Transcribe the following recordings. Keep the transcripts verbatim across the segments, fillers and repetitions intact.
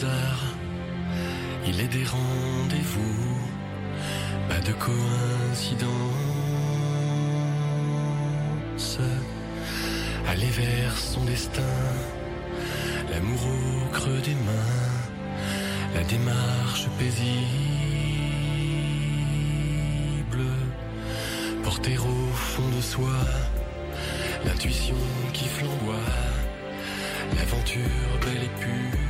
hasard, il est des rendez-vous, pas de coïncidence. Aller vers son destin, l'amour au creux des mains, la démarche paisible, porter au fond de soi, l'intuition qui flamboie, l'aventure belle et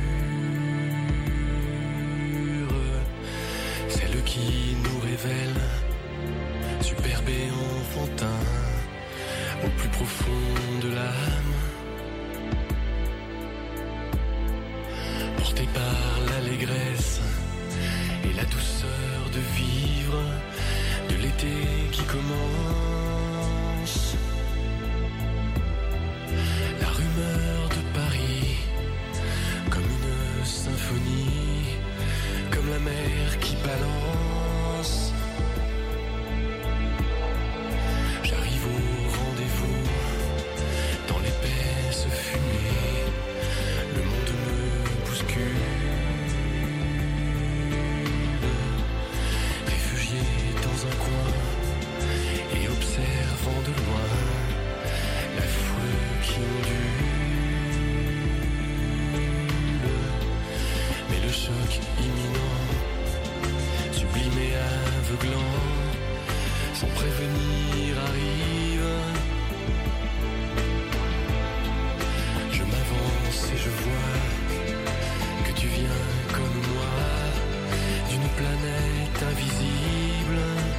pure, celle qui nous révèle, superbe et enfantin, au plus profond de l'âme, porté par l'allégresse et la douceur de vivre, de l'été qui commence, la rumeur de Paris, comme une symphonie, comme la mer qui balance. J'arrive au rendez-vous, dans l'épaisse fumée, le monde me bouscule, réfugié dans un coin et observant de loin la foule qui ondule. Mais le choc imminent, sublime et aveuglant, sans prévenir arrive. Je m'avance et je vois que tu viens comme moi d'une planète invisible,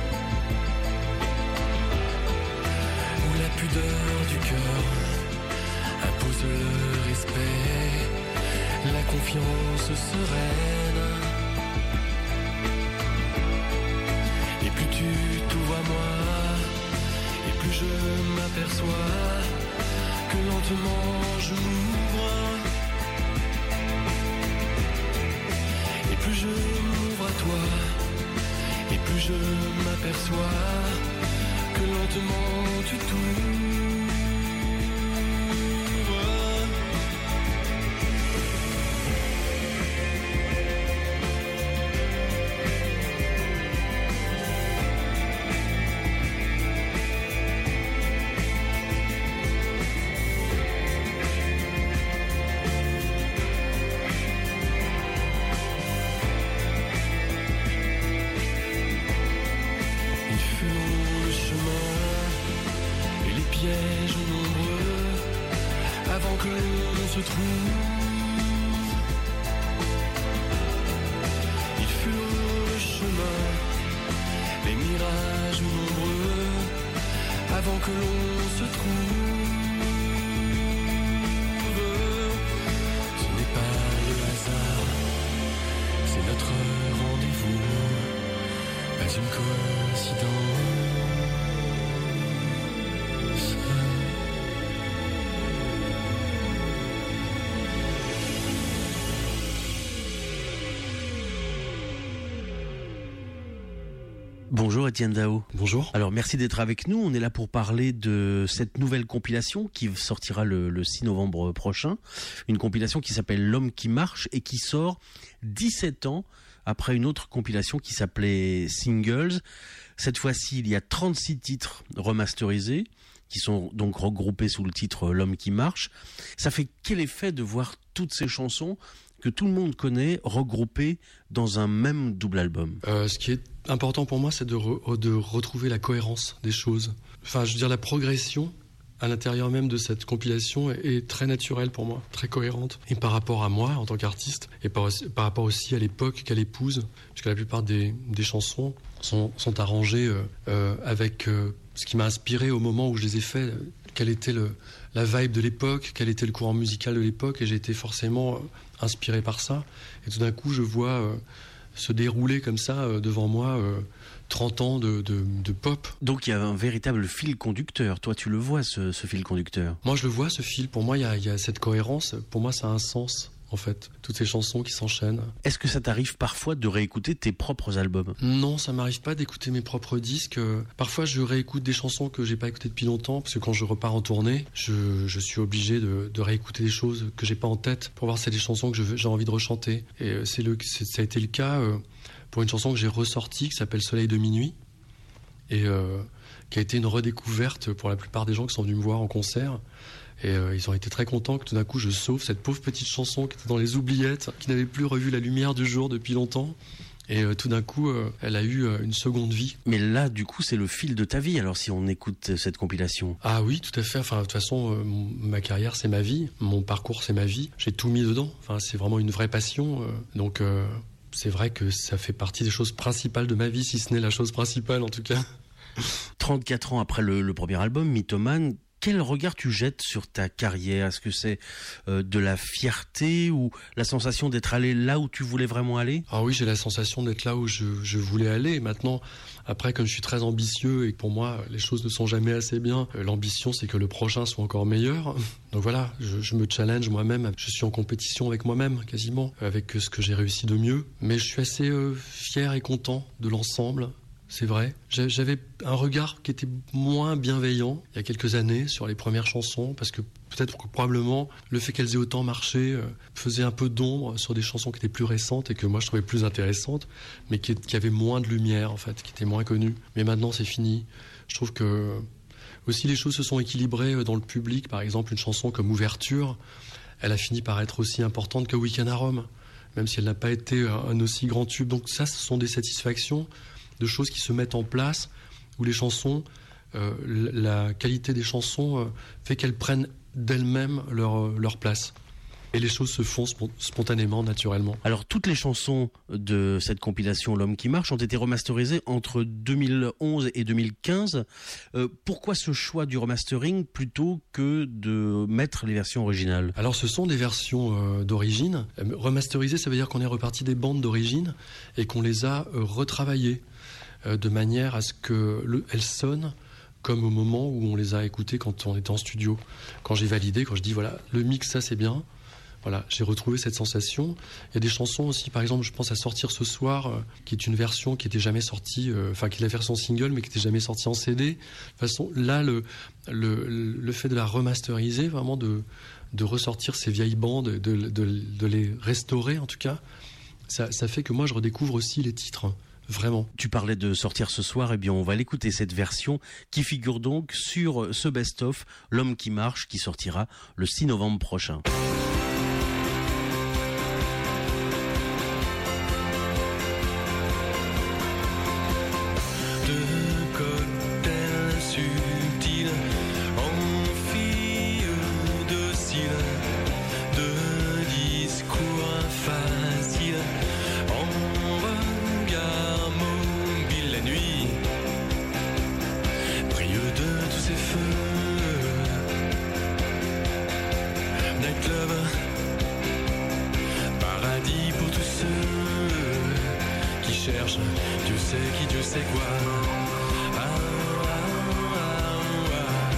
où la pudeur du cœur impose le respect, la confiance sereine. Et plus tu t'ouvres à moi, et plus je m'aperçois que lentement je m'ouvre, et plus je m'ouvre à toi, et plus je m'aperçois que lentement tu t'ouvres. Pièges nombreux avant que l'on se trouve. Il fut le chemin, les mirages nombreux avant que l'on se trouve. Ce n'est pas le hasard, c'est notre rendez-vous, pas une coïncidence. Bonjour Étienne Dao. Bonjour. Alors merci d'être avec nous. On est là pour parler de cette nouvelle compilation qui sortira le, le six novembre prochain. Une compilation qui s'appelle L'Homme qui marche et qui sort dix-sept ans après une autre compilation qui s'appelait Singles. Cette fois-ci, il y a trente-six titres remasterisés qui sont donc regroupés sous le titre L'Homme qui marche. Ça fait quel effet de voir toutes ces chansons que tout le monde connaît regroupées dans un même double album? euh, Ce qui est important pour moi, c'est de, re, de retrouver la cohérence des choses. Enfin, je veux dire, la progression à l'intérieur même de cette compilation est, est très naturelle pour moi, très cohérente. Et par rapport à moi, en tant qu'artiste, et par, par rapport aussi à l'époque qu'elle épouse, puisque la plupart des, des chansons sont, sont arrangées euh, euh, avec euh, ce qui m'a inspiré au moment où je les ai fait, euh, quelle était le, la vibe de l'époque, quel était le courant musical de l'époque, et j'ai été forcément euh, inspiré par ça. Et tout d'un coup, je vois euh, se dérouler comme ça euh, devant moi euh, trente ans de, de, de pop. Donc il y a un véritable fil conducteur. Toi, tu le vois, ce, ce fil conducteur? Moi, je le vois, ce fil. Pour moi, il y a, il y a cette cohérence. Pour moi, ça a un sens. en fait, toutes ces chansons qui s'enchaînent. Est-ce que ça t'arrive parfois de réécouter tes propres albums ? Non, ça m'arrive pas d'écouter mes propres disques. Parfois, je réécoute des chansons que j'ai pas écoutées depuis longtemps, parce que quand je repars en tournée, je, je suis obligé de, de réécouter des choses que j'ai pas en tête pour voir si c'est des chansons que je veux, j'ai envie de rechanter. Et c'est le, c'est, ça a été le cas euh, pour une chanson que j'ai ressortie qui s'appelle Soleil de minuit et euh, qui a été une redécouverte pour la plupart des gens qui sont venus me voir en concert. Et euh, ils ont été très contents que tout d'un coup je sauve cette pauvre petite chanson qui était dans les oubliettes, qui n'avait plus revu la lumière du jour depuis longtemps. Et euh, tout d'un coup, euh, elle a eu euh, une seconde vie. Mais là, du coup, c'est le fil de ta vie, alors, si on écoute cette compilation. Ah oui, tout à fait. Enfin, de toute façon, euh, ma carrière, c'est ma vie. Mon parcours, c'est ma vie. J'ai tout mis dedans. Enfin, c'est vraiment une vraie passion. Euh, donc, euh, c'est vrai que ça fait partie des choses principales de ma vie, si ce n'est la chose principale, en tout cas. trente-quatre ans après le, le premier album, Mythomane, quel regard tu jettes sur ta carrière ? Est-ce que c'est euh, de la fierté ou la sensation d'être allé là où tu voulais vraiment aller ? Ah oui, j'ai la sensation d'être là où je, je voulais aller. Maintenant, après, comme je suis très ambitieux et que pour moi, les choses ne sont jamais assez bien, euh, l'ambition, c'est que le prochain soit encore meilleur. Donc voilà, je, je me challenge moi-même. Je suis en compétition avec moi-même, quasiment, avec ce que j'ai réussi de mieux. Mais je suis assez euh, fier et content de l'ensemble. C'est vrai. J'avais un regard qui était moins bienveillant il y a quelques années sur les premières chansons, parce que peut-être que probablement le fait qu'elles aient autant marché euh, faisait un peu d'ombre sur des chansons qui étaient plus récentes et que moi je trouvais plus intéressantes, mais qui, qui avaient moins de lumière en fait, qui étaient moins connues. Mais maintenant c'est fini. Je trouve que aussi les choses se sont équilibrées dans le public. Par exemple, une chanson comme Ouverture, elle a fini par être aussi importante que Week-end à Rome, même si elle n'a pas été un aussi grand tube. Donc ça, ce sont des satisfactions de choses qui se mettent en place, où les chansons, euh, la qualité des chansons euh, fait qu'elles prennent d'elles-mêmes leur, leur place. Et les choses se font spontanément, naturellement. Alors, toutes les chansons de cette compilation L'Homme qui marche ont été remasterisées entre deux mille onze et deux mille quinze. Euh, pourquoi ce choix du remastering plutôt que de mettre les versions originales ? Alors, ce sont des versions euh, d'origine. Remasterisées, ça veut dire qu'on est reparti des bandes d'origine et qu'on les a euh, retravaillées euh, de manière à ce qu'elles sonnent comme au moment où on les a écoutées quand on était en studio. Quand j'ai validé, quand je dis, voilà, le mix, ça, c'est bien. Voilà, j'ai retrouvé cette sensation. Il y a des chansons aussi, par exemple, je pense à Sortir ce soir, euh, qui est une version qui n'était jamais sortie, euh, enfin qui est la version single, mais qui n'était jamais sortie en C D. De toute façon, là, le, le, le fait de la remasteriser, vraiment de, de ressortir ces vieilles bandes, de, de, de les restaurer en tout cas, ça, ça fait que moi je redécouvre aussi les titres. Vraiment. Tu parlais de Sortir ce soir, eh bien on va l'écouter, cette version qui figure donc sur ce best-of L'Homme qui marche, qui sortira le six novembre prochain. Dieu sait qui, Dieu sait quoi. Ah, ah, ah,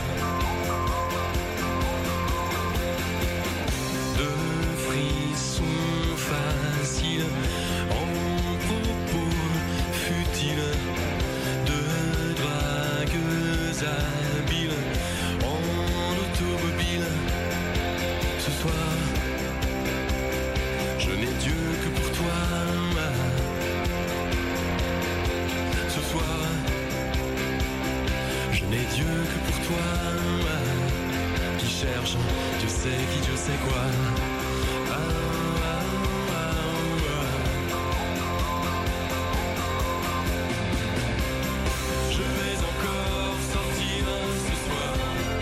ah. De frissons faciles en propos futiles, de dragueuses habiles en automobile. Ce soir, je n'ai Dieu que pour toi. Ce soir, je n'ai Dieu que pour toi, qui cherche, Dieu sait qui, Dieu sait quoi. Ah, ah, ah, ah. Je vais encore sortir ce soir.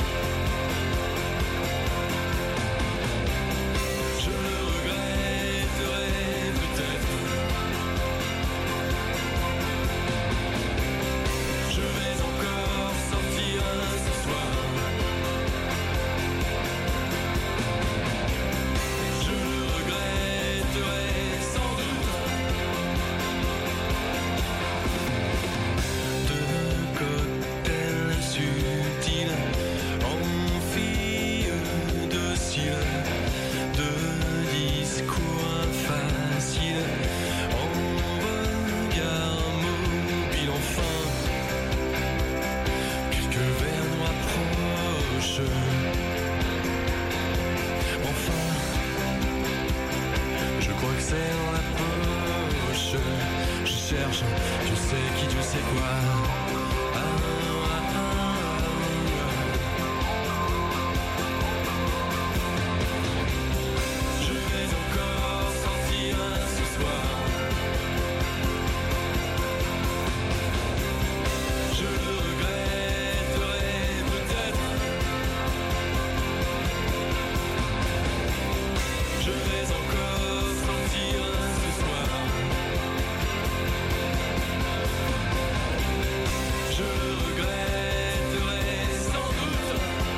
Je le regretterai peut-être. Je vais encore sortir ce soir. cherche, je sais qui, je sais quoi. Ah, ah, ah, ah. Je vais encore sortir ce soir. Je le regretterai peut-être. Je vais encore sortir ce soir. Je le regretterai sans doute.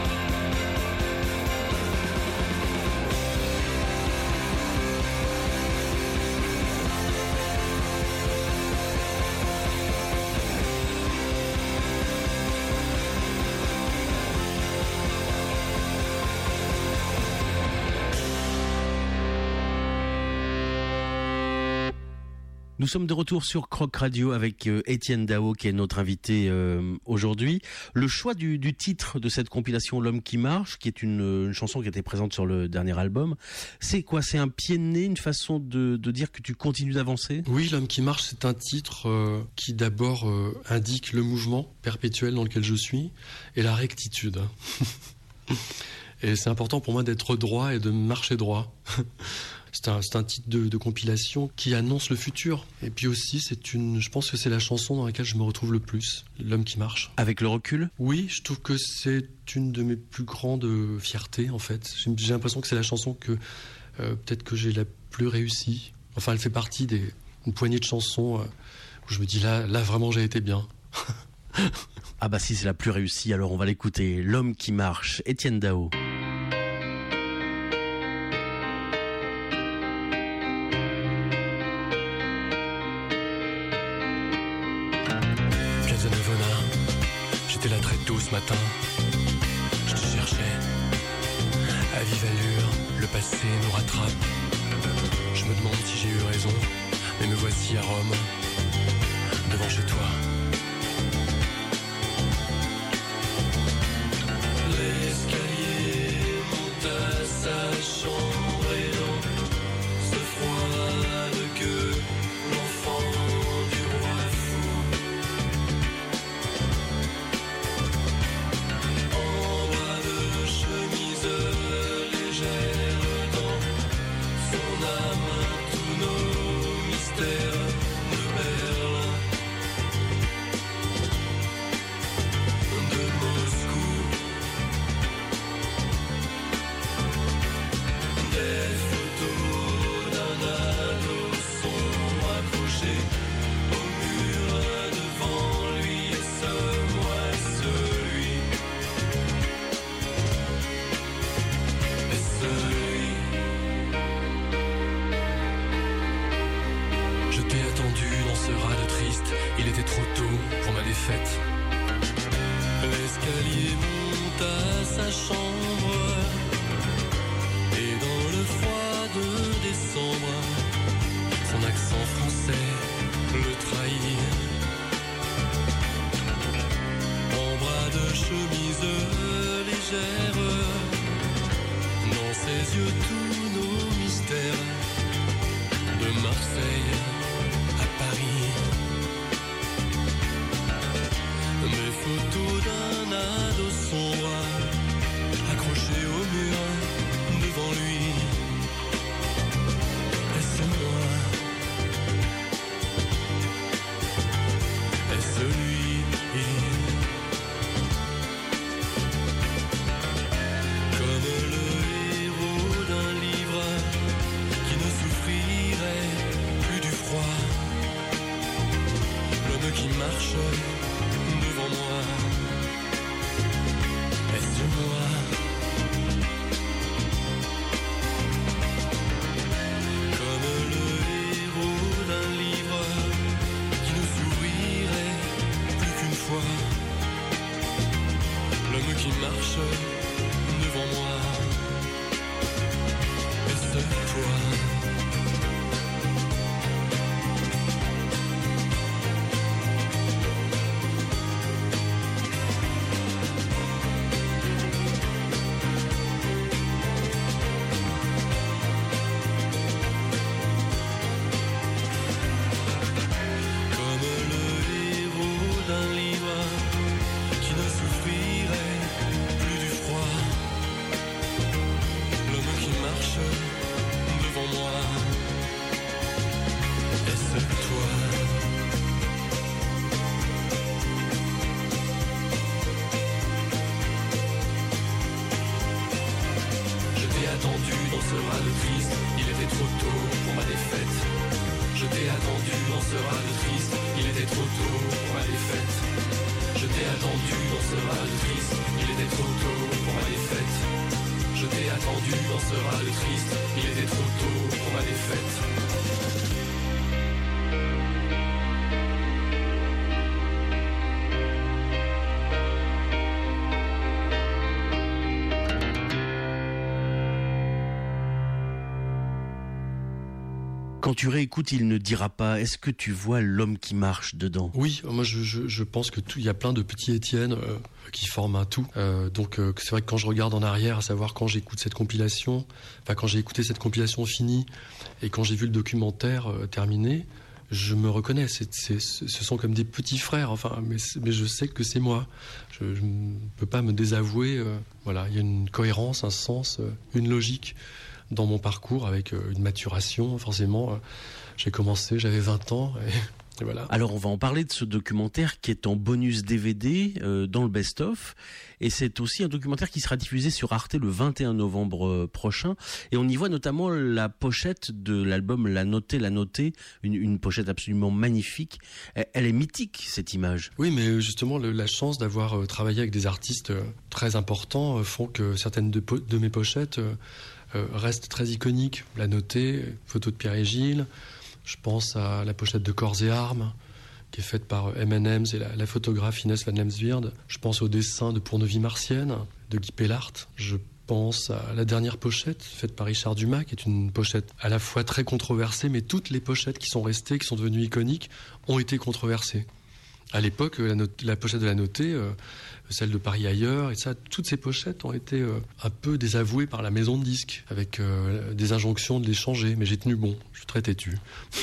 Nous sommes de retour sur Croc Radio avec euh, Étienne Dao qui est notre invité euh, aujourd'hui. Le choix du, du titre de cette compilation L'Homme qui marche, qui est une, une chanson qui était présente sur le dernier album, c'est quoi? C'est un pied de nez, une façon de, de dire que tu continues d'avancer? Oui, L'Homme qui marche, c'est un titre euh, qui d'abord euh, indique le mouvement perpétuel dans lequel je suis et la rectitude. Et c'est important pour moi d'être droit et de marcher droit. C'est un, c'est un titre de, de compilation qui annonce le futur. Et puis aussi, c'est une, je pense que c'est la chanson dans laquelle je me retrouve le plus, L'Homme qui marche. Avec le recul? Oui, je trouve que c'est une de mes plus grandes fiertés, en fait. J'ai, j'ai l'impression que c'est la chanson que euh, peut-être que j'ai la plus réussie. Enfin, elle fait partie des une poignée de chansons euh, où je me dis là, là vraiment, j'ai été bien. Ah bah si c'est la plus réussie, alors on va l'écouter. L'Homme qui marche, Étienne Dao. J'étais là très tôt ce matin, je te cherchais, à vive allure, le passé nous rattrape. Je me demande si j'ai eu raison, mais me voici à Rome, devant chez toi. L'escalier monte à sa chambre et dans ce froid de gueux, l'enfant du roi fou. En bras de chemise légère dans son âme, tous nos mystères de Berlin, de Moscou. Des photos d'un ado sont accrochées au mur devant lui, et ce moi, celui, et celui. Je t'ai attendu dans ce rade triste, il était trop tôt pour ma défaite. L'escalier monte à sa chambre. Et dans le froid de décembre, son accent français le trahit. En bras de chemise légère, dans ses yeux tous nos mystères, de Marseille à Paris. Mes photos d'un ado sombre, accrochées au mur devant lui, est-ce moi, est-ce lui? Comme le héros d'un livre qui ne souffrirait plus du froid, l'homme qui marche devant moi, est-ce moi? L'homme qui marche devant moi, est-ce toi? perdu dans ce râle triste. Il était trop tôt pour ma défaite. Quand tu réécoutes, il ne dira pas. Est-ce que tu vois l'homme qui marche dedans ? Oui, moi je, je, je pense que tout, il y a plein de petits Étienne euh, qui forment un tout. Euh, donc euh, c'est vrai que quand je regarde en arrière, à savoir quand j'écoute cette compilation, enfin quand j'ai écouté cette compilation finie et quand j'ai vu le documentaire euh, terminé, je me reconnais. C'est, c'est, ce sont comme des petits frères. Enfin, mais, mais je sais que c'est moi. Je ne peux pas me désavouer. Euh, voilà, il y a une cohérence, un sens, euh, une logique dans mon parcours, avec euh, une maturation, forcément. Euh, j'ai commencé, j'avais vingt ans, et, et voilà. Alors, on va en parler de ce documentaire qui est en bonus D V D euh, dans le best-of. Et c'est aussi un documentaire qui sera diffusé sur Arte le vingt et un novembre euh, prochain. Et on y voit notamment la pochette de l'album La Notée, La Notée, une, une pochette absolument magnifique. Elle, elle est mythique, cette image. Oui, mais justement, le, la chance d'avoir euh, travaillé avec des artistes euh, très importants euh, font que certaines de, po- de mes pochettes euh, Euh, reste très iconique. La Notée, photo de Pierre et Gilles. Je pense à la pochette de Corps et Armes, qui est faite par M and M's et la, la photographe Inès Van Lemsweerd. Je pense au dessin de Pour nos vies martiennes, de Guy Pellart. Je pense à la dernière pochette, faite par Richard Dumas, qui est une pochette à la fois très controversée, mais toutes les pochettes qui sont restées, qui sont devenues iconiques, ont été controversées. À l'époque, la, not- la pochette de La Notée, euh, celle de Paris ailleurs, et ça, toutes ces pochettes ont été euh, un peu désavouées par la maison de disques, avec euh, des injonctions de les changer. Mais j'ai tenu bon, je suis très têtu.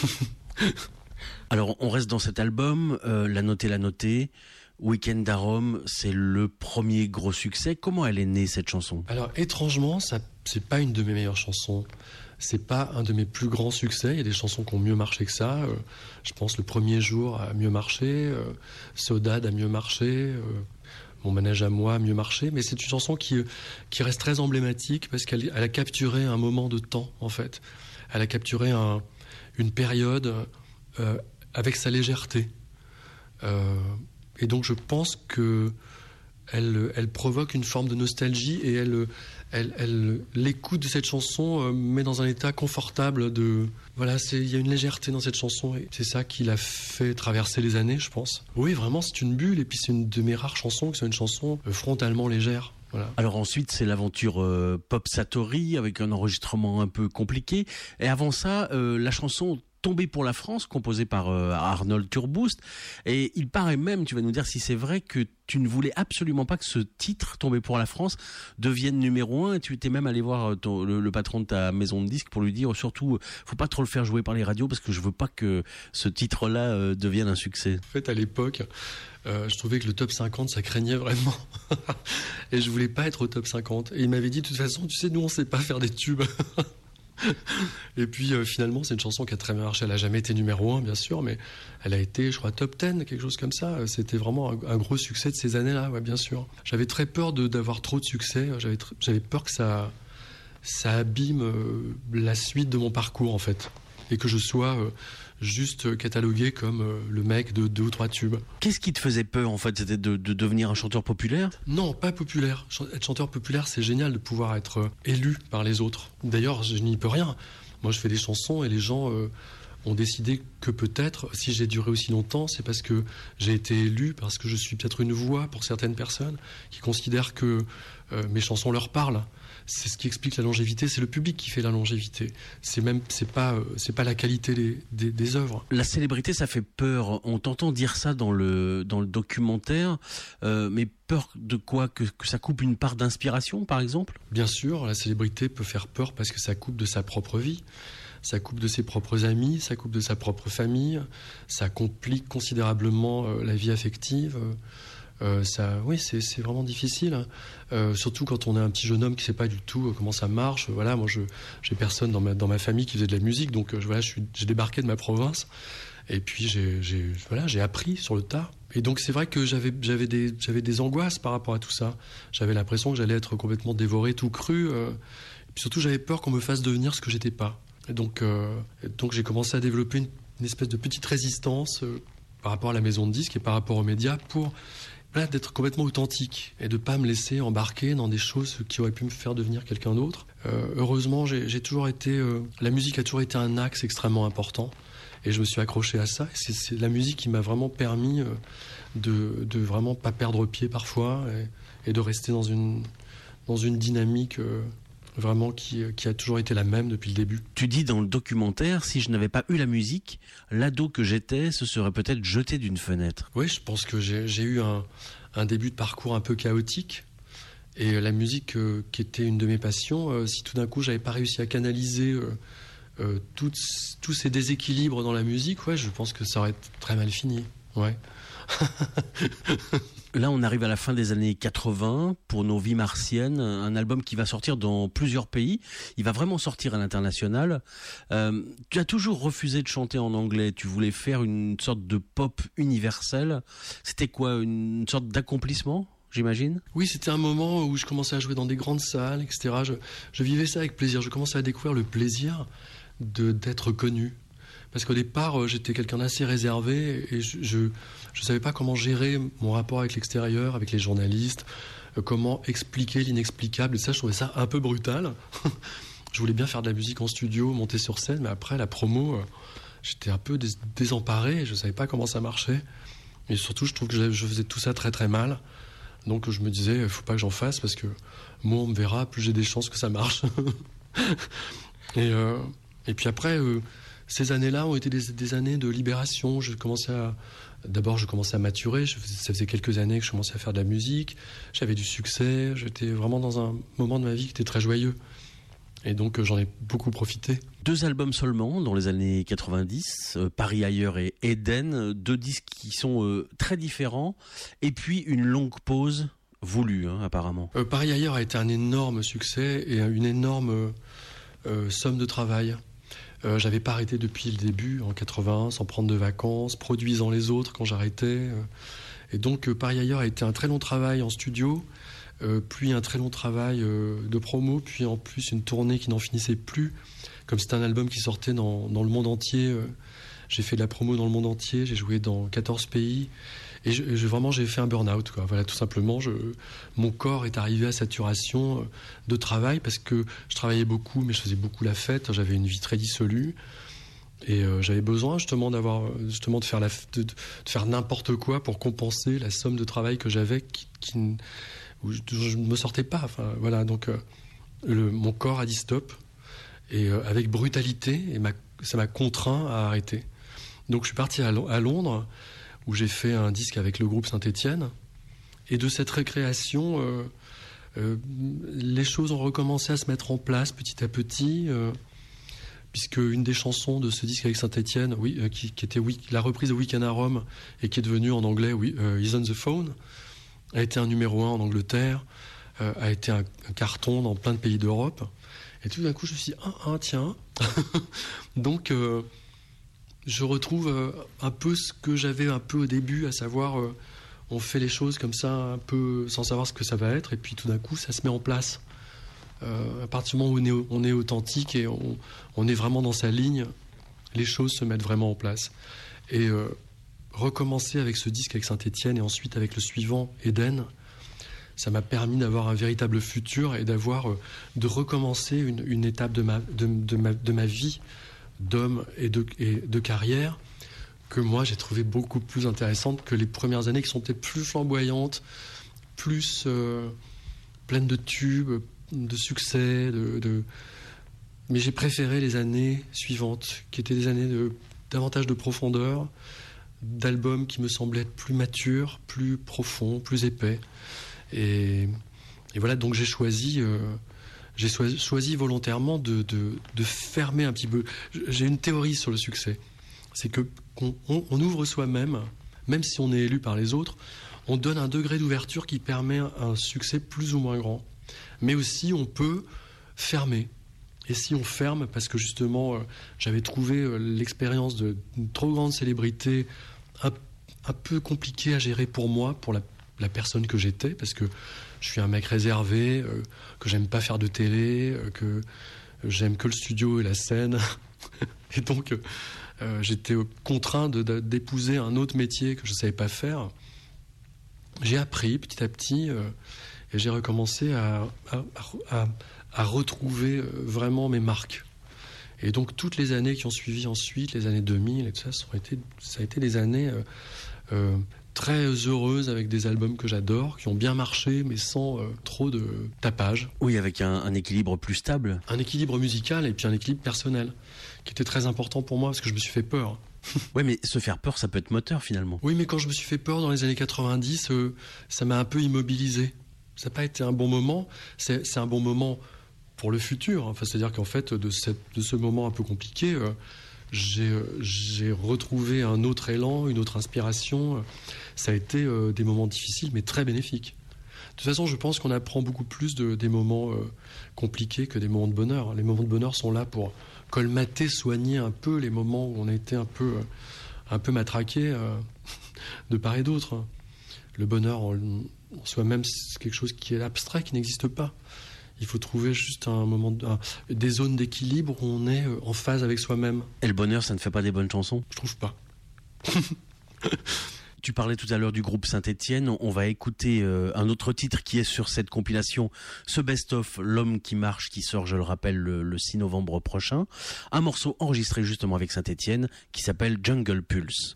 Alors, on reste dans cet album, euh, La Notée, La Notée. Week-end à Rome, c'est le premier gros succès. Comment elle est née, cette chanson ? Alors, étrangement, ça, c'est pas une de mes meilleures chansons. C'est pas un de mes plus grands succès. Il y a des chansons qui ont mieux marché que ça. Euh, je pense Le Premier Jour a mieux marché, euh, Saudade a mieux marché, euh, Mon Manège à moi a mieux marché. Mais c'est une chanson qui, qui reste très emblématique parce qu'elle elle a capturé un moment de temps, en fait. Elle a capturé un, une période euh, avec sa légèreté. Euh, et donc je pense que elle, elle provoque une forme de nostalgie et elle, elle, elle, l'écoute de cette chanson euh, met dans un état confortable de... Voilà, c'est, il y a une légèreté dans cette chanson et c'est ça qui l'a fait traverser les années, je pense. Oui, vraiment, c'est une bulle et puis c'est une de mes rares chansons qui soit une chanson euh, frontalement légère. Voilà. Alors ensuite, c'est l'aventure euh, Pop Satori avec un enregistrement un peu compliqué. Et avant ça, euh, la chanson Tombé pour la France, composée par euh, Arnold Turboust. Et il paraît même, tu vas nous dire si c'est vrai, que tu ne voulais absolument pas que ce titre, Tombé pour la France, devienne numéro un. Et tu étais même allé voir ton, le, le patron de ta maison de disques pour lui dire, surtout, faut pas trop le faire jouer par les radios parce que je veux pas que ce titre-là euh, devienne un succès. En fait, à l'époque, euh, je trouvais que le top cinquante, ça craignait vraiment. Et je voulais pas être au top cinquante. Et il m'avait dit, de toute façon, tu sais, nous, on sait pas faire des tubes. Et puis euh, finalement c'est une chanson qui a très bien marché. Elle a jamais été numéro un bien sûr, mais elle a été, je crois, top dix, quelque chose comme ça. C'était vraiment un, un gros succès de ces années-là, ouais, bien sûr. J'avais très peur de, d'avoir trop de succès. J'avais, tr- j'avais peur que ça, ça abîme euh, la suite de mon parcours en fait, et que je sois euh, juste catalogué comme euh, le mec de deux ou trois tubes. Qu'est-ce qui te faisait peur en fait ? C'était de, de devenir un chanteur populaire ? Non, pas populaire. Ch- être chanteur populaire, c'est génial de pouvoir être euh, élu par les autres. D'ailleurs, je n'y peux rien. Moi, je fais des chansons et les gens euh, ont décidé que peut-être, si j'ai duré aussi longtemps, c'est parce que j'ai été élu, parce que je suis peut-être une voix pour certaines personnes qui considèrent que euh, mes chansons leur parlent. C'est ce qui explique la longévité, c'est le public qui fait la longévité. C'est même, c'est pas, c'est pas la qualité des, des, des œuvres. La célébrité, ça fait peur. On t'entend dire ça dans le dans le documentaire, euh, mais peur de quoi ? Que, que ça coupe une part d'inspiration, par exemple ? Bien sûr, la célébrité peut faire peur parce que ça coupe de sa propre vie, ça coupe de ses propres amis, ça coupe de sa propre famille, ça complique considérablement euh, la vie affective. Euh, Euh, ça, oui, c'est, c'est vraiment difficile, euh, surtout quand on est un petit jeune homme qui ne sait pas du tout euh, comment ça marche. Voilà, moi, je, j'ai personne dans ma, dans ma famille qui faisait de la musique, donc euh, voilà, je suis, j'ai débarqué de ma province, et puis j'ai, j'ai, voilà, j'ai appris sur le tas. Et donc c'est vrai que j'avais, j'avais, des, j'avais des angoisses par rapport à tout ça. J'avais l'impression que j'allais être complètement dévoré, tout cru, euh, et puis surtout j'avais peur qu'on me fasse devenir ce que j'étais pas. Et donc, euh, et donc j'ai commencé à développer une, une espèce de petite résistance euh, par rapport à la maison de disques et par rapport aux médias pour voilà, d'être complètement authentique et de pas me laisser embarquer dans des choses qui auraient pu me faire devenir quelqu'un d'autre. Euh, heureusement, j'ai, j'ai toujours été, euh, la musique a toujours été un axe extrêmement important et je me suis accroché à ça. Et c'est, c'est la musique qui m'a vraiment permis euh, de, de vraiment pas perdre pied parfois et, et de rester dans une, dans une dynamique euh, vraiment qui, qui a toujours été la même depuis le début. Tu dis dans le documentaire, si je n'avais pas eu la musique, l'ado que j'étais se serait peut-être jeté d'une fenêtre. Oui, je pense que j'ai, j'ai eu un, un début de parcours un peu chaotique. Et la musique, euh, qui était une de mes passions, euh, si tout d'un coup j'avais pas réussi à canaliser euh, euh, toutes, tous ces déséquilibres dans la musique, ouais, je pense que ça aurait très mal fini. Ouais. Là, on arrive à la fin des années quatre-vingts pour Nos Vies Martiennes, un album qui va sortir dans plusieurs pays. Il va vraiment sortir à l'international. Euh, tu as toujours refusé de chanter en anglais. Tu voulais faire une sorte de pop universel. C'était quoi, une sorte d'accomplissement, j'imagine ? Oui, c'était un moment où je commençais à jouer dans des grandes salles, et cetera. Je, je vivais ça avec plaisir. Je commençais à découvrir le plaisir de, d'être connu. Parce qu'au départ, j'étais quelqu'un d'assez réservé et je, je je savais pas comment gérer mon rapport avec l'extérieur, avec les journalistes, euh, comment expliquer l'inexplicable. Et ça, je trouvais ça un peu brutal. Je voulais bien faire de la musique en studio, monter sur scène, mais après la promo, euh, j'étais un peu dés- désemparé et je savais pas comment ça marchait. Et surtout, je trouve que je, je faisais tout ça très très mal. Donc je me disais, il faut pas que j'en fasse parce que moins on me verra, plus j'ai des chances que ça marche. et, euh, et puis après... Euh, Ces années-là ont été des, des années de libération. Je commençais à, d'abord, je commençais à maturer. Je faisais, ça faisait quelques années que je commençais à faire de la musique. J'avais du succès. J'étais vraiment dans un moment de ma vie qui était très joyeux. Et donc, j'en ai beaucoup profité. Deux albums seulement dans les années quatre-vingt-dix, euh, Paris ailleurs et Eden. Deux disques qui sont euh, très différents. Et puis, une longue pause voulue, hein, apparemment. Euh, Paris ailleurs a été un énorme succès et une énorme euh, somme de travail. Euh, j'avais pas arrêté depuis le début, en quatre-vingt-un, sans prendre de vacances, produisant les autres quand j'arrêtais. Euh, et donc, euh, Paris ailleurs a été un très long travail en studio, euh, puis un très long travail euh, de promo, puis en plus une tournée qui n'en finissait plus. Comme c'était un album qui sortait dans, dans le monde entier, euh, j'ai fait de la promo dans le monde entier, j'ai joué dans quatorze pays. Et je, je, vraiment, j'ai fait un burn-out, quoi. Voilà, tout simplement, je, mon corps est arrivé à saturation de travail parce que je travaillais beaucoup, mais je faisais beaucoup la fête. J'avais une vie très dissolue et euh, j'avais besoin justement d'avoir, justement de faire la, de, de faire n'importe quoi pour compenser la somme de travail que j'avais, qui, qui où je ne me sortais pas. Enfin, voilà, donc euh, le, mon corps a dit stop et euh, avec brutalité, et ma, ça m'a contraint à arrêter. Donc, je suis parti à, à Londres, où j'ai fait un disque avec le groupe Saint-Étienne. Et de cette récréation, euh, euh, les choses ont recommencé à se mettre en place petit à petit, euh, puisque une des chansons de ce disque avec Saint-Étienne, oui, euh, qui, qui était oui, la reprise de Weekend à Rome, et qui est devenue en anglais oui, euh, Is on the Phone, a été un numéro un en Angleterre, euh, a été un, un carton dans plein de pays d'Europe. Et tout d'un coup, je me suis dit, ah, ah tiens. Donc... Euh, je retrouve euh, un peu ce que j'avais un peu au début, à savoir euh, on fait les choses comme ça un peu sans savoir ce que ça va être et puis tout d'un coup ça se met en place. Euh, à partir du moment où on est, on est authentique et on, on est vraiment dans sa ligne, les choses se mettent vraiment en place. Et euh, recommencer avec ce disque avec Saint-Étienne et ensuite avec le suivant, Eden, ça m'a permis d'avoir un véritable futur et d'avoir euh, de recommencer une, une étape de ma, de, de ma, de ma vie d'homme et de, et de carrière que moi j'ai trouvé beaucoup plus intéressante que les premières années qui sont peut-être plus flamboyantes, plus euh, pleines de tubes, de succès, de, de... mais j'ai préféré les années suivantes qui étaient des années de davantage de profondeur, d'albums qui me semblaient être plus matures, plus profonds, plus épais et, et voilà, donc j'ai choisi euh, J'ai choisi volontairement de, de, de fermer un petit peu. J'ai une théorie sur le succès. C'est que qu'on on, on ouvre soi-même, même si on est élu par les autres, on donne un degré d'ouverture qui permet un succès plus ou moins grand. Mais aussi, on peut fermer. Et si on ferme, parce que justement, euh, j'avais trouvé euh, l'expérience d'une trop grande célébrité un, un peu compliquée à gérer pour moi, pour la, la personne que j'étais, parce que je suis un mec réservé, euh, que j'aime pas faire de télé, euh, que j'aime que le studio et la scène. Et donc, euh, j'étais contraint de, de, d'épouser un autre métier que je savais pas faire. j'ai appris petit à petit euh, et j'ai recommencé à, à, à, à retrouver vraiment mes marques. Et donc toutes les années qui ont suivi ensuite, les années deux mille et tout ça, ça a été, ça a été des années euh, euh, très heureuses avec des albums que j'adore, qui ont bien marché mais sans euh, trop de tapage. Oui, avec un, un équilibre plus stable. Un équilibre musical et puis un équilibre personnel, qui était très important pour moi parce que je me suis fait peur. Ouais, mais se faire peur, ça peut être moteur finalement. Oui, mais quand je me suis fait peur dans les années quatre-vingt-dix, euh, ça m'a un peu immobilisé. Ça n'a pas été un bon moment. C'est, c'est un bon moment pour le futur. Enfin, c'est-à-dire qu'en fait, de, cette, de ce moment un peu compliqué, euh, j'ai, euh, j'ai retrouvé un autre élan, une autre inspiration. Ça a été euh, des moments difficiles, mais très bénéfiques. De toute façon, je pense qu'on apprend beaucoup plus de, des moments euh, compliqués que des moments de bonheur. Les moments de bonheur sont là pour colmater, soigner un peu les moments où on a été un peu, un peu matraqué euh, de part et d'autre. Le bonheur en, en soi-même, c'est quelque chose qui est abstrait, qui n'existe pas. Il faut trouver juste un moment, de, un, des zones d'équilibre où on est en phase avec soi-même. Et le bonheur, ça ne fait pas des bonnes chansons ? Je trouve pas. Tu parlais tout à l'heure du groupe Saint-Étienne. On va écouter euh, un autre titre qui est sur cette compilation, ce best-of, L'homme qui marche, qui sort, je le rappelle, le, le six novembre prochain. Un morceau enregistré justement avec Saint-Étienne qui s'appelle Jungle Pulse.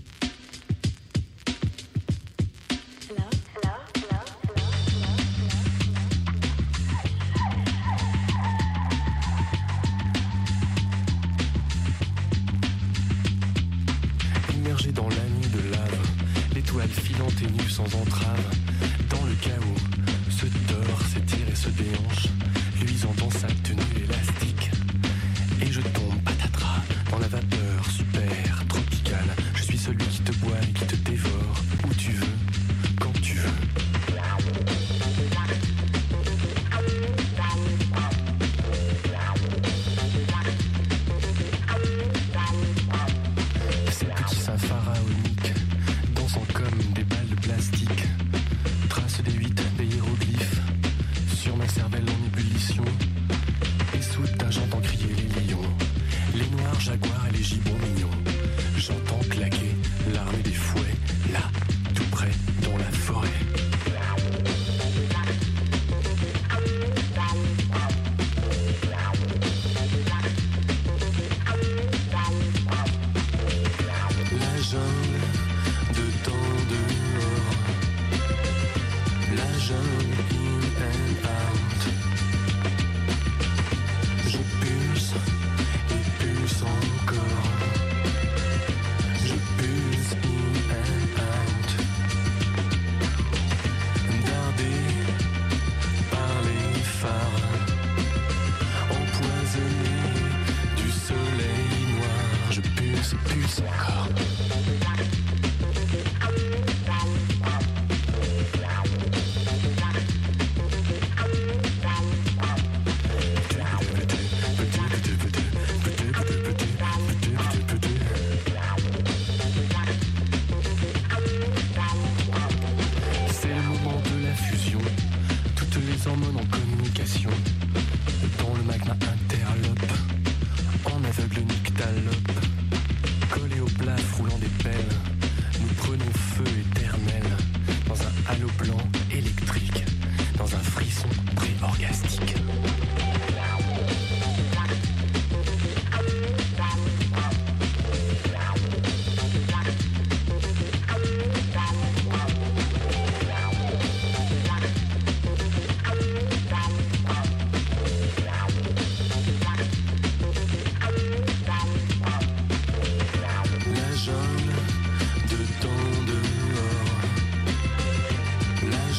Immergé dans la nuit de lave, l'étoile filante et nue sans entrave, dans le chaos, se tord, s'étire et se déhanche, luisant dans sa tenue élastique. Et je tombe patatras dans la vapeur super tropicale. Je suis celui qui te boit et qui te dévore, où tu veux, quand tu veux. Ces petits seins pharaoniques, dansant comme des balles de plastique, tracent des huit, des hiéroglyphes, sur ma cervelle en ébullition. Et soudain j'entends crier les lions, les noirs jaguars et les gibbons mignons. J'entends claquer l'armée des fouets, là, tout près, dans la forêt. La jungle de temps dehors, la jungle in and out. Je pulse et pulse encore. Je pulse in and out. Dardé par les phares, empoisonné du soleil noir. Je pulse, pulse encore. C'est le moment de la fusion, toutes les hormones en communication. Dans le magma interlope, en aveugle nyctalope, collé au plaf roulant des pelles, nous prenons feu éternel, dans un halo blanc électrique, dans un frisson pré-orgastique. La jungle de temps dehors, la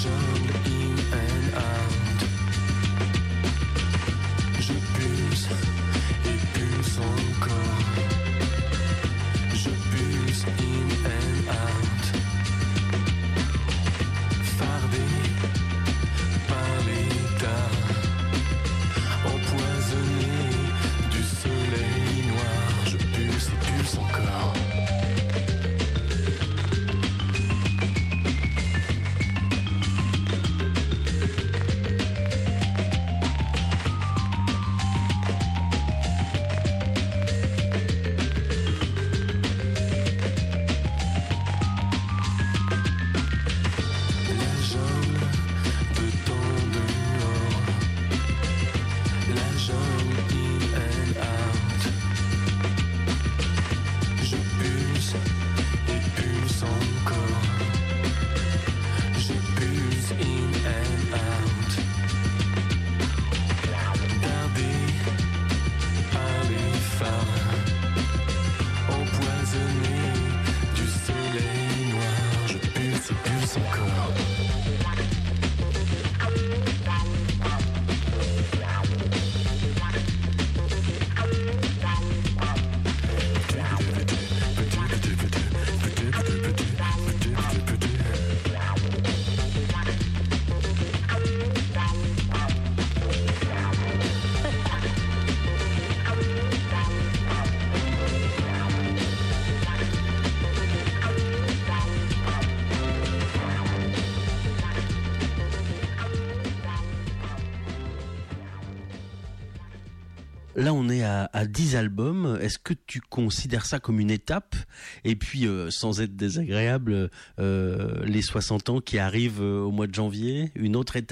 Là, on est à, à dix albums. Est-ce que tu considères ça comme une étape ? Et puis, euh, sans être désagréable, euh, les soixante ans qui arrivent euh, au mois de janvier, une autre étape ?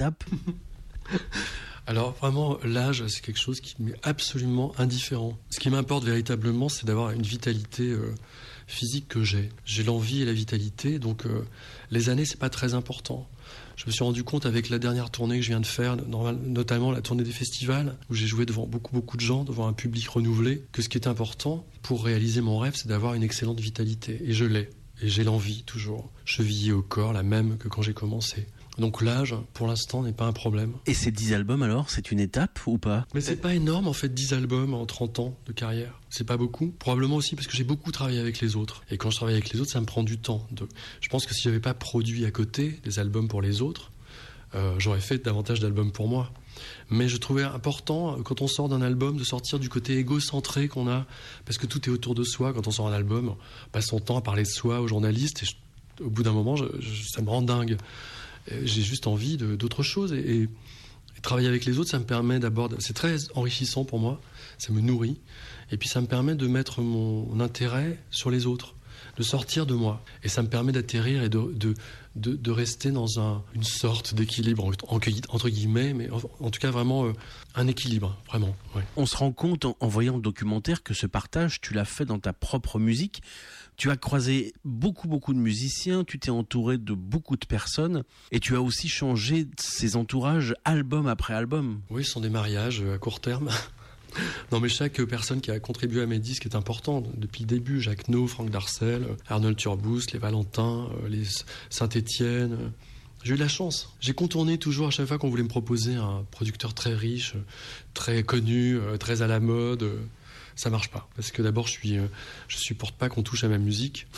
Alors vraiment, l'âge, c'est quelque chose qui m'est absolument indifférent. Ce qui m'importe véritablement, c'est d'avoir une vitalité euh, physique que j'ai. J'ai l'envie et la vitalité, donc euh, les années, c'est pas très important. Je me suis rendu compte avec la dernière tournée que je viens de faire, notamment la tournée des festivals, où j'ai joué devant beaucoup, beaucoup de gens, devant un public renouvelé, que ce qui est important pour réaliser mon rêve, c'est d'avoir une excellente vitalité. Et je l'ai. Et j'ai l'envie, toujours, chevillée au corps, la même que quand j'ai commencé. Donc l'âge, pour l'instant, n'est pas un problème. Et ces dix albums, alors, c'est une étape ou pas ? Mais c'est pas énorme, en fait, dix albums en trente ans de carrière. C'est pas beaucoup. Probablement aussi parce que j'ai beaucoup travaillé avec les autres. Et quand je travaille avec les autres, ça me prend du temps. De... Je pense que si j'avais pas produit à côté des albums pour les autres, euh, j'aurais fait davantage d'albums pour moi. Mais je trouvais important, quand on sort d'un album, de sortir du côté égocentré qu'on a, parce que tout est autour de soi. Quand on sort un album, on passe son temps à parler de soi aux journalistes, et je... au bout d'un moment, je... Je... ça me rend dingue. J'ai juste envie de, d'autre chose et, et, et travailler avec les autres, ça me permet d'abord, c'est très enrichissant pour moi, ça me nourrit et puis ça me permet de mettre mon intérêt sur les autres, de sortir de moi et ça me permet d'atterrir et de, de, de, de rester dans un, une sorte d'équilibre entre guillemets, mais en, en tout cas vraiment euh, un équilibre, vraiment. Ouais. On se rend compte en, en voyant le documentaire que ce partage, tu l'as fait dans ta propre musique. Tu as croisé beaucoup, beaucoup de musiciens, tu t'es entouré de beaucoup de personnes et tu as aussi changé ces entourages album après album. Oui, ce sont des mariages à court terme. Non, mais chaque personne qui a contribué à mes disques est importante depuis le début. Jacques No, Franck Darcel, Arnold Turbous, les Valentins, les Saint-Étienne. J'ai eu de la chance. J'ai contourné toujours à chaque fois qu'on voulait me proposer un producteur très riche, très connu, très à la mode. Ça marche pas, parce que d'abord je suis, je supporte pas qu'on touche à ma musique,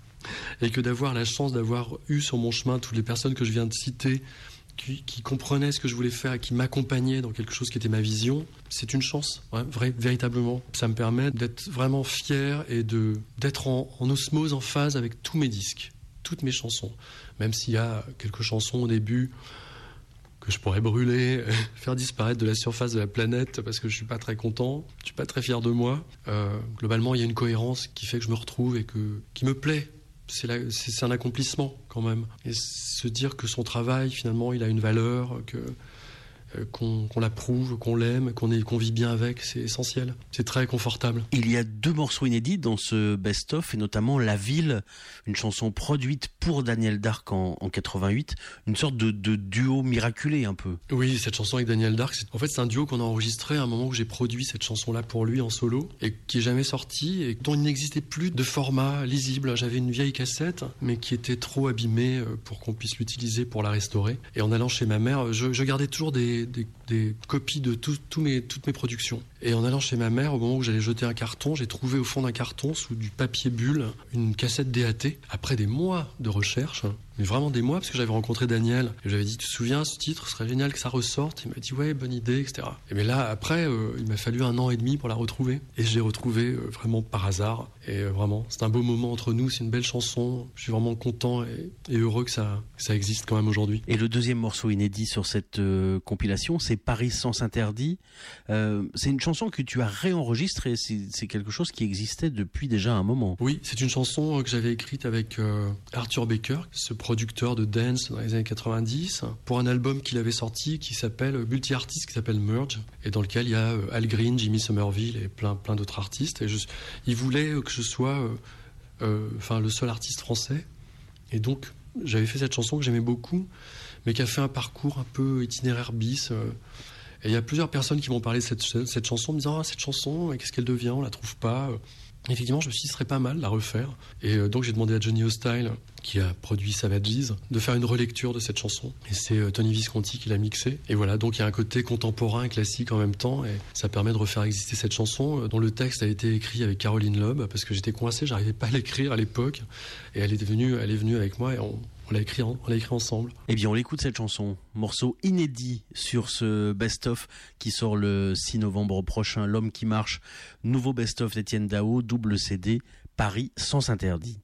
et que d'avoir la chance d'avoir eu sur mon chemin toutes les personnes que je viens de citer, qui, qui comprenaient ce que je voulais faire et qui m'accompagnaient dans quelque chose qui était ma vision, c'est une chance, ouais, vrai, véritablement. Ça me permet d'être vraiment fier et de d'être en, en osmose, en phase avec tous mes disques, toutes mes chansons, même s'il y a quelques chansons au début que je pourrais brûler, faire disparaître de la surface de la planète parce que je suis pas très content, je suis pas très fier de moi. Euh, globalement, il y a une cohérence qui fait que je me retrouve et que, qui me plaît. C'est, la, c'est, c'est un accomplissement quand même. Et se dire que son travail, finalement, il a une valeur, que, euh, qu'on, qu'on l'approuve, qu'on l'aime, qu'on, est, qu'on vit bien avec, c'est essentiel. C'est très confortable. Il y a deux morceaux inédits dans ce best-of, et notamment La Ville, une chanson produite pour Daniel Darc en, en quatre-vingt-huit, une sorte de, de duo miraculé un peu. Oui, cette chanson avec Daniel Darc, c'est, en fait c'est un duo qu'on a enregistré à un moment où j'ai produit cette chanson-là pour lui en solo, et qui est jamais sortie, et dont il n'existait plus de format lisible. J'avais une vieille cassette, mais qui était trop abîmée pour qu'on puisse l'utiliser pour la restaurer. Et en allant chez ma mère, je, je gardais toujours des, des, des copies de tout, tout mes, toutes mes productions. Et en allant chez ma mère, au moment où j'allais jeter un carton, j'ai trouvé au fond d'un carton, sous du papier bulle, une cassette D A T. Après des mois de recherche, mais vraiment des mois, parce que j'avais rencontré Daniel, et j'avais dit, tu te souviens, ce titre, ce serait génial que ça ressorte. Il m'a dit, ouais, bonne idée, et cetera. Et mais là, après, euh, il m'a fallu un an et demi pour la retrouver. Et je l'ai retrouvée euh, vraiment par hasard. Et euh, vraiment, c'est un beau moment entre nous, c'est une belle chanson. Je suis vraiment content et, et heureux que ça, que ça existe quand même aujourd'hui. Et le deuxième morceau inédit sur cette euh, compilation, c'est Paris Sens Interdit. Euh, c'est une chanson que tu as réenregistrée, c'est, c'est quelque chose qui existait depuis déjà un moment. Oui, c'est une chanson que j'avais écrite avec euh, Arthur Baker, ce producteur de dance dans les années quatre-vingt-dix, pour un album qu'il avait sorti qui s'appelle multi-artiste, qui s'appelle Merge, et dans lequel il y a euh, Al Green, Jimmy Somerville et plein, plein d'autres artistes. Et je, il voulait que je sois euh, euh, enfin, le seul artiste français. Et donc, j'avais fait cette chanson que j'aimais beaucoup, mais qui a fait un parcours un peu itinéraire bis. Euh, et il y a plusieurs personnes qui m'ont parlé de cette, cette chanson, me disant ah, cette chanson, qu'est-ce qu'elle devient, on la trouve pas. Effectivement, je me suis dit, ce serait pas mal de la refaire. Et euh, donc, j'ai demandé à Johnny Hostile, qui a produit Savages, de faire une relecture de cette chanson. Et c'est euh, Tony Visconti qui l'a mixée. Et voilà, donc il y a un côté contemporain et classique en même temps. Et ça permet de refaire exister cette chanson, euh, dont le texte a été écrit avec Caroline Loeb, parce que j'étais coincé, j'arrivais pas à l'écrire à l'époque. Et elle est venue, elle est venue avec moi et on... On l'a écrit, on l'a écrit ensemble. Eh bien, on l'écoute cette chanson, morceau inédit sur ce best-of qui sort le six novembre prochain, L'Homme qui marche, nouveau best-of d'Étienne Dao, double C D, Paris Sens Interdit.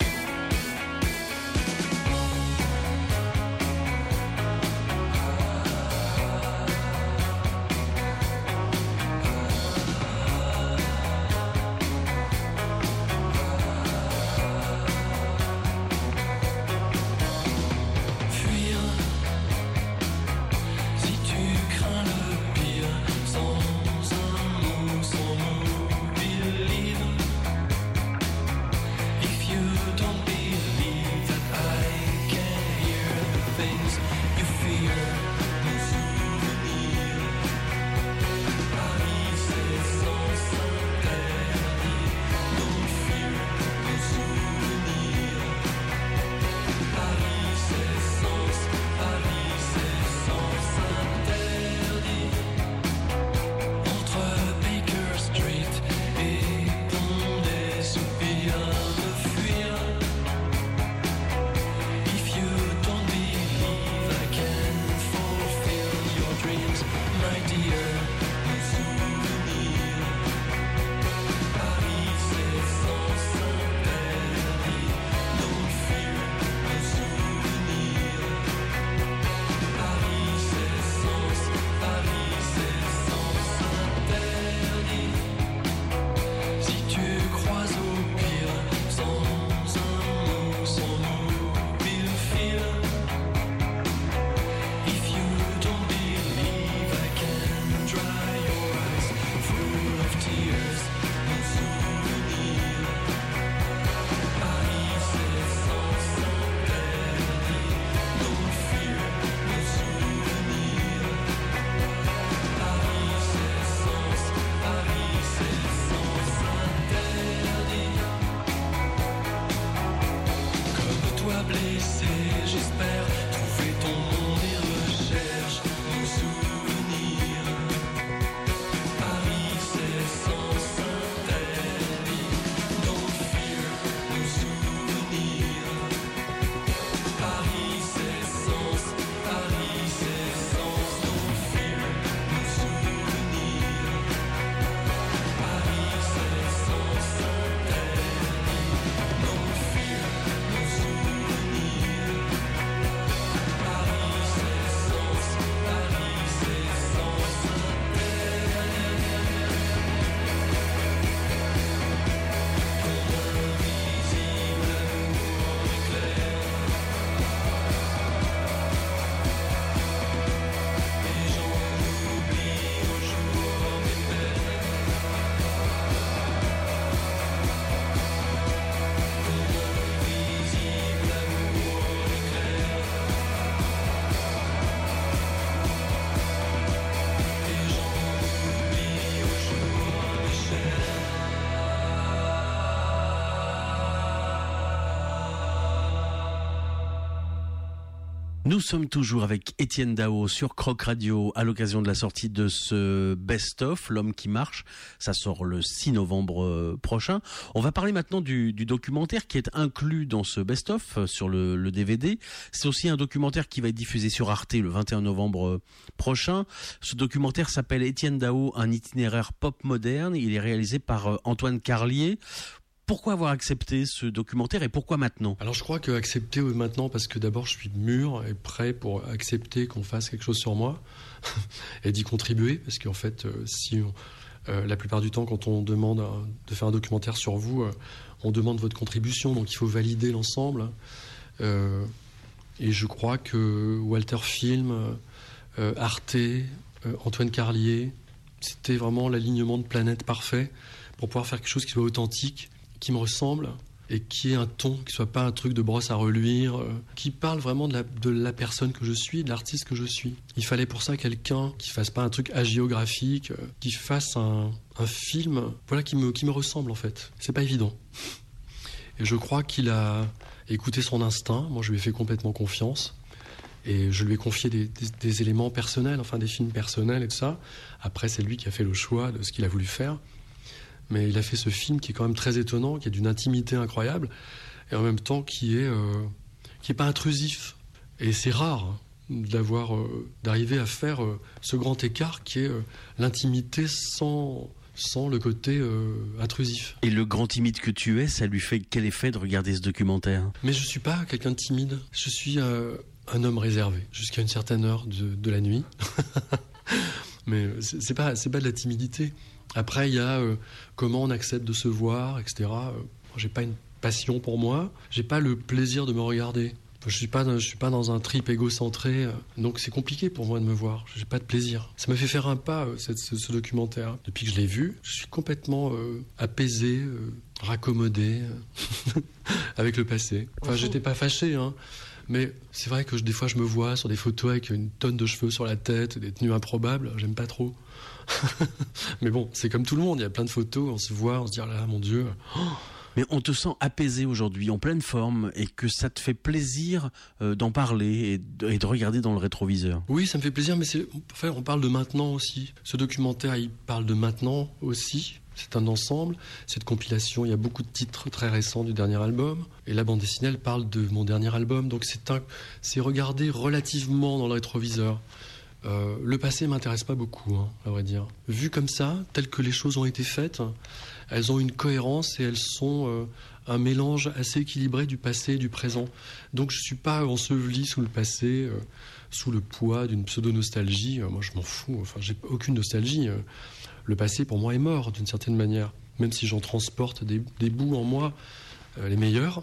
Nous sommes toujours avec Étienne Dao sur Croc Radio à l'occasion de la sortie de ce best-of, L'homme qui marche. Ça sort le six novembre prochain. On va parler maintenant du, du documentaire qui est inclus dans ce best-of sur le, le D V D. C'est aussi un documentaire qui va être diffusé sur Arte le vingt et un novembre prochain. Ce documentaire s'appelle Étienne Dao, un itinéraire pop moderne. Il est réalisé par Antoine Carlier. Pourquoi avoir accepté ce documentaire et pourquoi maintenant ? Alors je crois que accepter maintenant parce que d'abord je suis mûr et prêt pour accepter qu'on fasse quelque chose sur moi et d'y contribuer, parce qu'en fait euh, si on, euh, la plupart du temps quand on demande un, de faire un documentaire sur vous, euh, on demande votre contribution, donc il faut valider l'ensemble. Euh, et je crois que Walter Film, euh, Arte, euh, Antoine Carlier, c'était vraiment l'alignement de planète parfait pour pouvoir faire quelque chose qui soit authentique, qui me ressemble et qui ait un ton, qui soit pas un truc de brosse à reluire, euh, qui parle vraiment de la, de la personne que je suis, de l'artiste que je suis. Il fallait pour ça quelqu'un qui fasse pas un truc hagiographique, euh, qui fasse un, un film, voilà, qui me, qui me ressemble en fait. C'est pas évident. Et je crois qu'il a écouté son instinct. Moi, je lui ai fait complètement confiance. Et je lui ai confié des, des, des éléments personnels, enfin des films personnels et tout ça. Après, c'est lui qui a fait le choix de ce qu'il a voulu faire. Mais il a fait ce film qui est quand même très étonnant, qui est d'une intimité incroyable, et en même temps qui est, euh, qui est pas intrusif. Et c'est rare hein, d'avoir, euh, d'arriver à faire euh, ce grand écart qui est euh, l'intimité sans, sans le côté euh, intrusif. Et le grand timide que tu es, ça lui fait quel effet de regarder ce documentaire ? Mais je suis pas quelqu'un de timide. Je suis euh, un homme réservé jusqu'à une certaine heure de, de la nuit. Mais c'est, c'est pas, c'est pas de la timidité. Après, il y a euh, comment on accepte de se voir, et cetera. Euh, j'ai pas une passion pour moi. J'ai pas le plaisir de me regarder. Je suis pas, je suis pas dans un trip égocentré. Euh, donc c'est compliqué pour moi de me voir. J'ai pas de plaisir. Ça m'a fait faire un pas, euh, cette, ce, ce documentaire. Depuis que je l'ai vu, je suis complètement euh, apaisé, euh, raccommodé euh, avec le passé. Enfin, j'étais pas fâché, hein. Mais c'est vrai que je, des fois, je me vois sur des photos avec une tonne de cheveux sur la tête, des tenues improbables. J'aime pas trop. Mais bon, c'est comme tout le monde. Il y a plein de photos, on se voit, on se dit ah là, mon Dieu. Oh. Mais on te sent apaisé aujourd'hui, en pleine forme, et que ça te fait plaisir euh, d'en parler et de, et de regarder dans le rétroviseur. Oui, ça me fait plaisir, mais c'est, enfin, on parle de maintenant aussi. Ce documentaire, il parle de maintenant aussi. C'est un ensemble. Cette compilation, il y a beaucoup de titres très récents du dernier album. Et la bande dessinée, elle parle de mon dernier album. Donc c'est, un, c'est regarder relativement dans le rétroviseur. Euh, le passé m'intéresse pas beaucoup, hein, à vrai dire. Vu comme ça, telles que les choses ont été faites, elles ont une cohérence et elles sont euh, un mélange assez équilibré du passé et du présent. Donc je suis pas enseveli sous le passé, euh, sous le poids d'une pseudo-nostalgie. Euh, moi, je m'en fous. Enfin, j'ai aucune nostalgie. Euh, le passé, pour moi, est mort d'une certaine manière, même si j'en transporte des, des bouts en moi, euh, les meilleurs.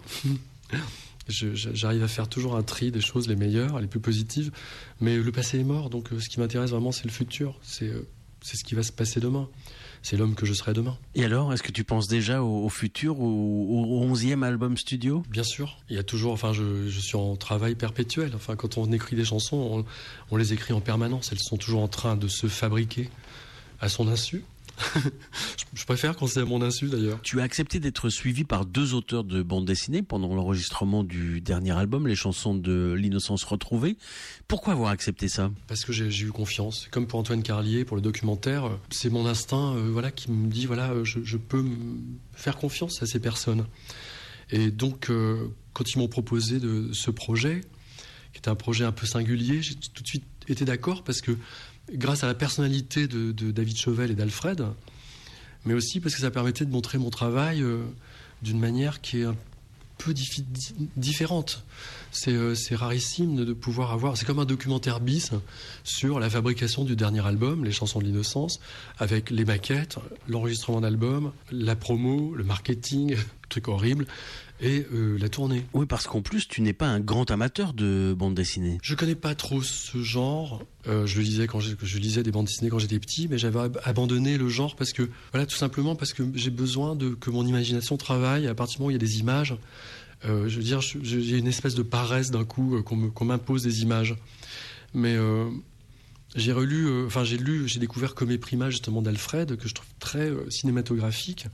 Je, j'arrive à faire toujours un tri des choses les meilleures, les plus positives, mais le passé est mort, donc euh, ce qui m'intéresse vraiment c'est le futur, c'est, euh, c'est ce qui va se passer demain, c'est l'homme que je serai demain. Et alors, est-ce que tu penses déjà au, au futur, au, au onzième album studio ? Bien sûr, il y a toujours, enfin je, je suis en travail perpétuel, enfin quand on écrit des chansons, on, on les écrit en permanence, elles sont toujours en train de se fabriquer à son insu, Je préfère quand c'est à mon insu d'ailleurs. Tu as accepté d'être suivi par deux auteurs de bande dessinée pendant l'enregistrement du dernier album, Les chansons de l'innocence retrouvée. Pourquoi avoir accepté ça ? Parce que j'ai, j'ai eu confiance. Comme pour Antoine Carlier, pour le documentaire, c'est mon instinct euh, voilà, qui me dit voilà, je, je peux m- faire confiance à ces personnes. Et donc, euh, quand ils m'ont proposé de ce projet, qui était un projet un peu singulier, j'ai tout de suite été d'accord parce que grâce à la personnalité de, de David Chauvel et d'Alfred, mais aussi parce que ça permettait de montrer mon travail euh, d'une manière qui est un peu diffi- différente. C'est, euh, c'est rarissime de, de pouvoir avoir... C'est comme un documentaire bis sur la fabrication du dernier album, Les chansons de l'innocence, avec les maquettes, l'enregistrement d'album, la promo, le marketing, truc horrible, et euh, la tournée. Oui, parce qu'en plus, tu n'es pas un grand amateur de bande dessinée. Je connais pas trop ce genre. Euh, je le lisais quand je, je lisais des bandes dessinées quand j'étais petit, mais j'avais ab- abandonné le genre parce que, voilà, tout simplement parce que j'ai besoin de que mon imagination travaille. À partir du moment où il y a des images, euh, je veux dire, je, je, j'ai une espèce de paresse d'un coup euh, qu'on, me, qu'on m'impose des images. Mais euh, j'ai relu, euh, enfin j'ai lu, j'ai découvert Comé Prima justement d'Alfred que je trouve très euh, cinématographique.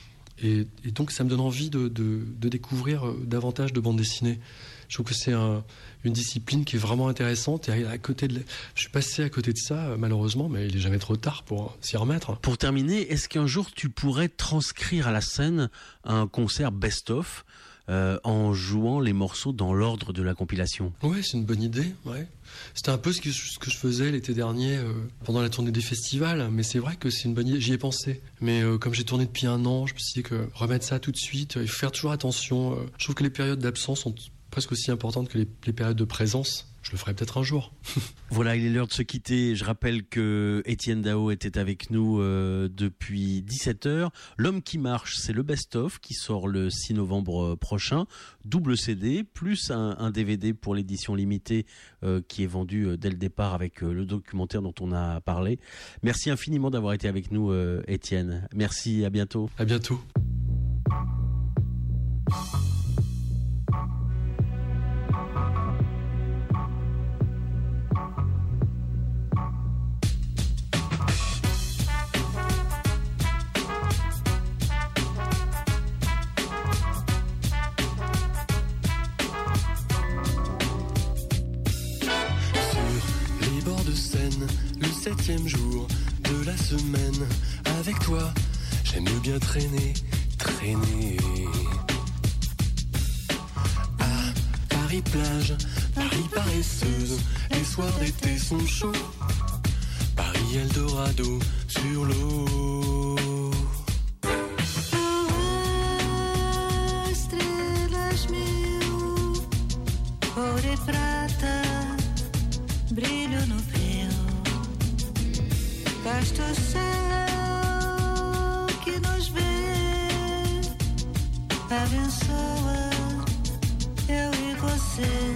Et, et donc ça me donne envie de, de, de découvrir davantage de bandes dessinées. Je trouve que c'est un, une discipline qui est vraiment intéressante. Et à, à côté de, je suis passé à côté de ça malheureusement, mais il n'est jamais trop tard pour s'y remettre. Pour terminer, est-ce qu'un jour tu pourrais transcrire à la scène un concert best-of euh, en jouant les morceaux dans l'ordre de la compilation ? Ouais, c'est une bonne idée. Ouais. C'était un peu ce que, ce que je faisais l'été dernier euh, pendant la tournée des festivals, mais c'est vrai que c'est une bonne idée. J'y ai pensé, mais euh, comme j'ai tourné depuis un an, je me suis dit que remettre ça tout de suite, euh, il faut faire toujours attention. Euh, je trouve que les périodes d'absence sont presque aussi importantes que les, les périodes de présence. Je le ferai peut-être un jour. Voilà, il est l'heure de se quitter. Je rappelle que Étienne Dao était avec nous euh, depuis dix-sept heures. L'homme qui marche, c'est le best-of qui sort le six novembre prochain. Double C D, plus un, un D V D pour l'édition limitée euh, qui est vendu euh, dès le départ avec euh, le documentaire dont on a parlé. Merci infiniment d'avoir été avec nous, euh, Étienne. Merci, à bientôt. À bientôt. Le septième jour de la semaine, avec toi, j'aime bien traîner, traîner. À Paris plage, Paris paresseuse, les soirs d'été sont chauds. Paris Eldorado sur l'eau. Estrelas mil, ouro e prata, brilho no breu. Basta o céu que nos vê, abençoa eu e você.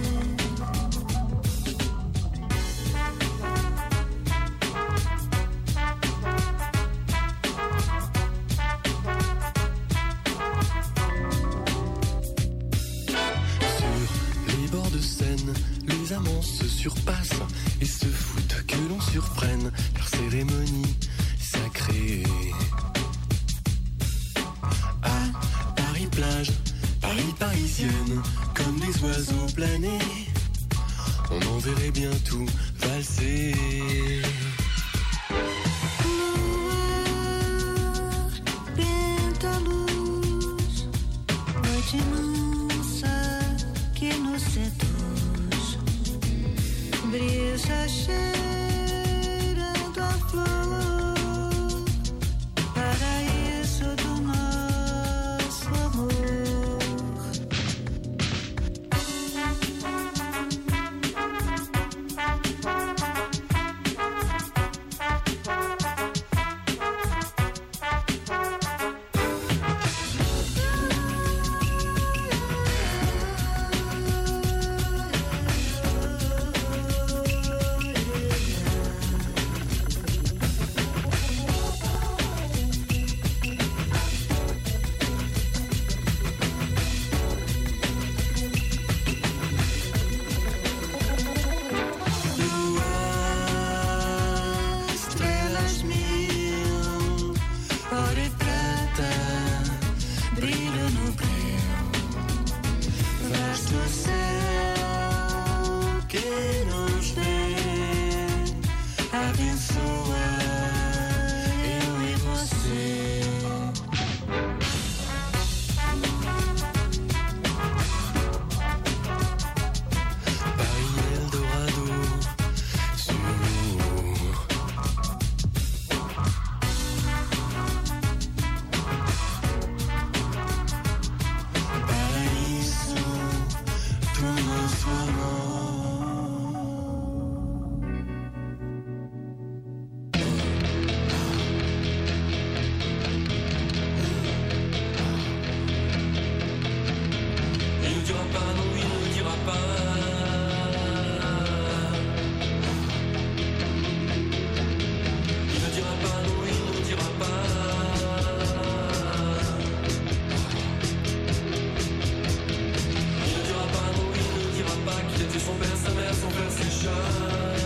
Les amants se surpassent et se foutent que l'on surprenne leur cérémonie sacrée. À Paris plage, Paris parisienne, comme des oiseaux planés, on en verrait bien tout valser. Brisa cheirando a flor, paraíso do nosso amor. tue son père, sa mère, son frère, ses chats.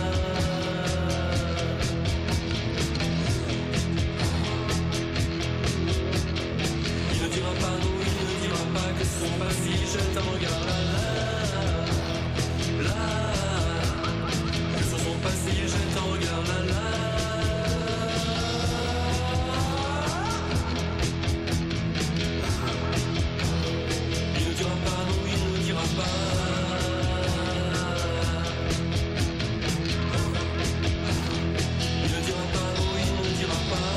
Il ne dira pas non, il ne dira pas que son passé jette un regard là, là, là. Que sur son passé jette un regard là, là. Il ne dira pas non, il ne dira pas. Il ne dira pas non, il ne dira pas.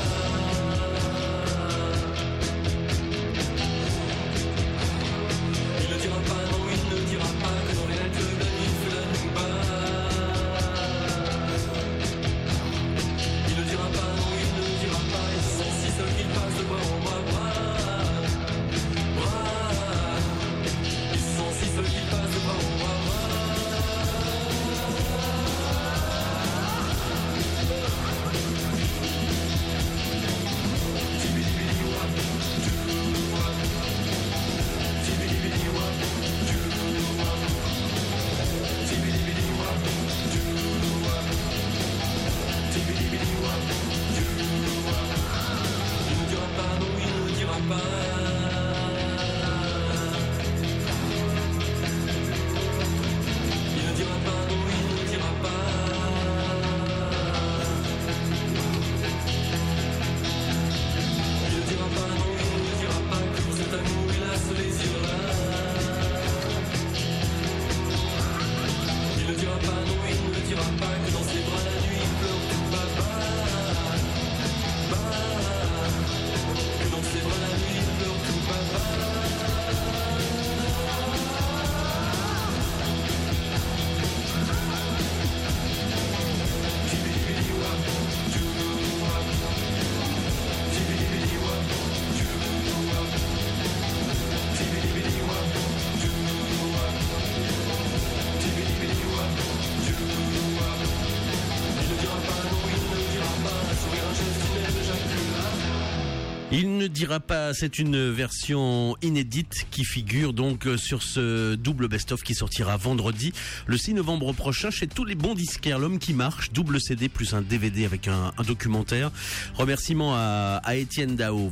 Il ne dira pas non, il ne dira pas que dans les lettres de la nuit fait la nuit bas. Il ne dira pas non, il ne dira pas. Ils sont si seuls qu'ils passent de bras en bras, bras, bras. Ils sont si seuls qu'ils passent de bras en bras, bras. Il ne dira pas non, il ne dira pas. Il ne dira pas non, il ne dira pas. Il ne dira pas non, il ne dira pas que pour cet amour il a ce désir-là. Il ne dira pas non, il ne dira pas que dans ses bras la nuit il pleure tout papa. Que dans ses bras la nuit il pleure tout papa. Il ne dira pas, c'est une version inédite qui figure donc sur ce double best-of qui sortira vendredi, le six novembre prochain, chez tous les bons disquaires. L'homme qui marche, double C D plus un D V D avec un, un documentaire. Remerciements à, à Étienne Dao.